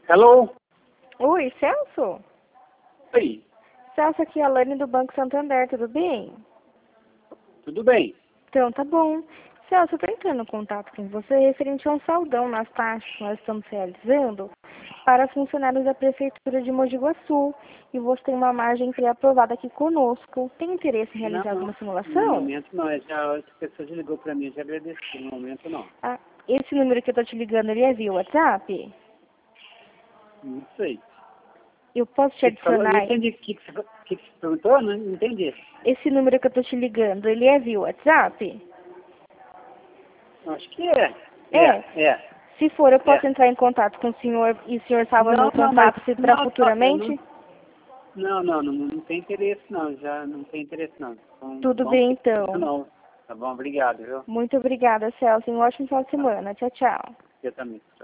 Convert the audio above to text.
Hello? Oi, Celso? Oi, Celso, aqui é a Lani do Banco Santander, tudo bem? tudo bem? Então, tá bom. Celso, eu tô entrando em contato com você referente a um saldão nas taxas que nós estamos realizando para funcionários da Prefeitura de Mogi Guaçu. E você tem uma margem pré-aprovada aqui conosco. Tem interesse em realizar alguma No simulação? momento não, essa pessoa já ligou para mim, já agradeci, no momento não. Ah, esse número que eu tô te ligando, ele é via WhatsApp? Não sei. Eu posso O te que você falou? Não adicionar? entendi o que você perguntou, não entendi. Esse número que eu tô te ligando, ele é via WhatsApp? Acho que é. É. É. Se for, eu É. posso entrar em contato com o senhor e o senhor salva meu Não, mas contato para não, eu futuramente? não tem interesse não, já não tem interesse não. Então, Tudo vamos bem, ter que então. não. Tá bom, obrigado, viu? Muito obrigada, Celso. Um ótimo final de semana. Tchau, tchau. Eu também.